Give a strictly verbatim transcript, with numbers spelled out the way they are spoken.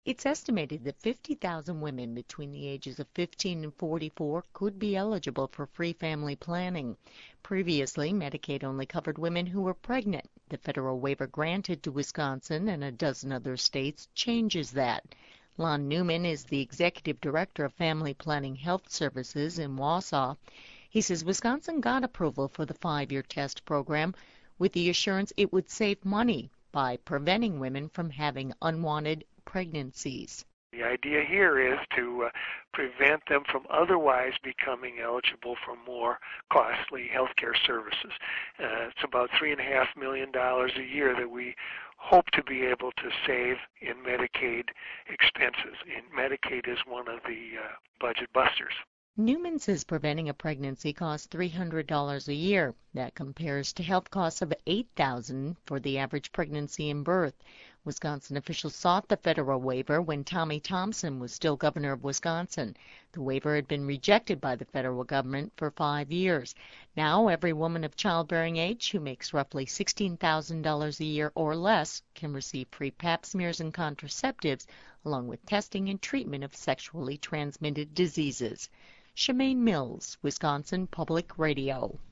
It's estimated that fifty thousand women between the ages of fifteen and forty-four could be eligible for free family planning. Previously, Medicaid only covered women who were pregnant. The federal waiver granted to Wisconsin and a dozen other states changes that. Lon Newman is the executive director of Family Planning Health Services in Wausau. He says Wisconsin got approval for the five-year test program with the assurance it would save money by preventing women from having unwanted pregnancies. The idea here is to uh, prevent them from otherwise becoming eligible for more costly health care services. Uh, it's about three and a half million dollars a year that we hope to be able to save in Medicaid expenses. And Medicaid is one of the uh, budget busters. Newman says preventing a pregnancy costs three hundred dollars a year. That compares to health costs of eight thousand dollars for the average pregnancy and birth. Wisconsin officials sought the federal waiver when Tommy Thompson was still governor of Wisconsin. The waiver had been rejected by the federal government for five years. Now every woman of childbearing age who makes roughly sixteen thousand dollars a year or less can receive free pap smears and contraceptives, along with testing and treatment of sexually transmitted diseases. Shemaine Mills, Wisconsin Public Radio.